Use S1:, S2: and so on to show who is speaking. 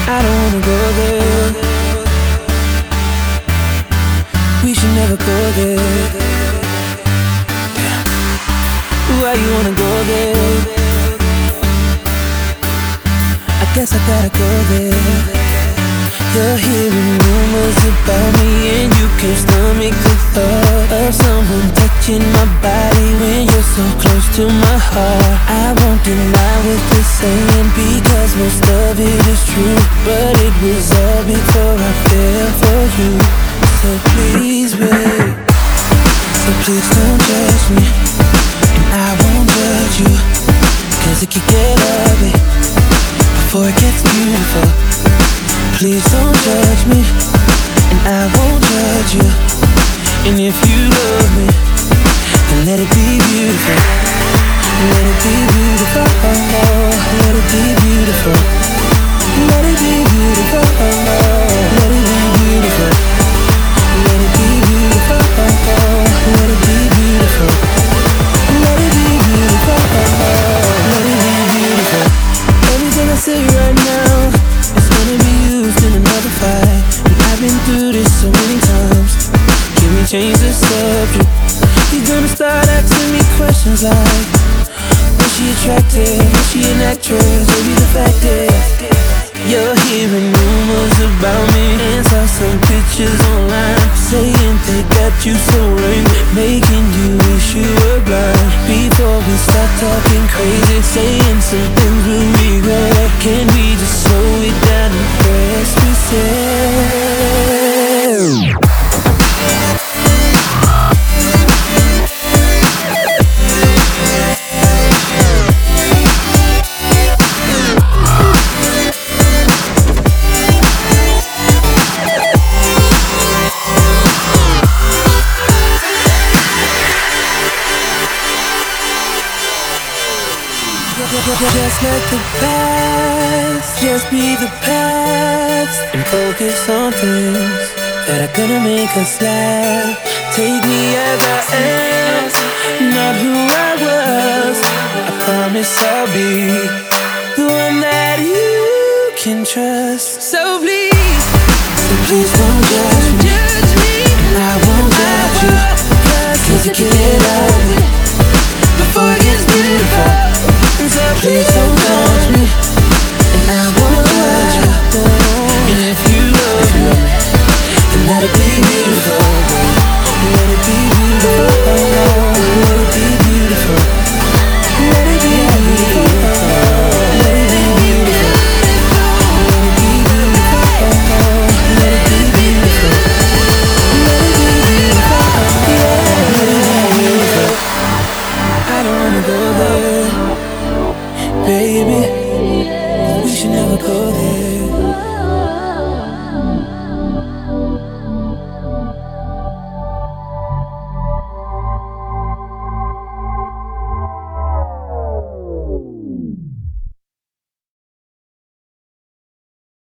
S1: I don't wanna go there. We should never go there. Why you wanna go there? I guess I gotta go there. You're hearing rumors about me, and you can't stomach the thought of someone touching my body when you're so close to my heart. I won't deny what they're saying, because most of it is true, but it was all before I fell for you. So please, babe, so please don't judge me, and I won't judge you, cause it could get ugly before it gets beautiful. Please don't judge me, and I won't judge you. And if you love me, then let it be beautiful. Let it be beautiful. Let it be beautiful. Let it be beautiful. Let it be beautiful. Let it be beautiful. Let it be beautiful. Let it be beautiful. Let it be beautiful. Everything I say right now is gonna be used in another fight. And I've been through this so many times. Can we change the subject? You're gonna start asking me questions like, was she attractive? Was she an actress? Maybe the fact is you're hearing rumors about me, and saw some pictures online saying they got you so right, making you wish you were blind. Before we start talking crazy, saying some things we'll regret, can we just slow it down and press reset? Just let the past just be the past, and focus on things that are gonna make us laugh. Take me as I am, not who I was. I promise I'll be the one that you can trust. So please don't judge me, and I won't judge you, cause it can get ugly before it gets beautiful. So please don't judge me, and I won't judge you. And if you love me, then let it be beautiful. Let it be beautiful. Let it be beautiful. Let it be beautiful. Let it be beautiful. Let it be beautiful. Let it be beautiful. Let it be beautiful. Yeah, let it be beautiful. I don't wanna go there, baby, we should never go there.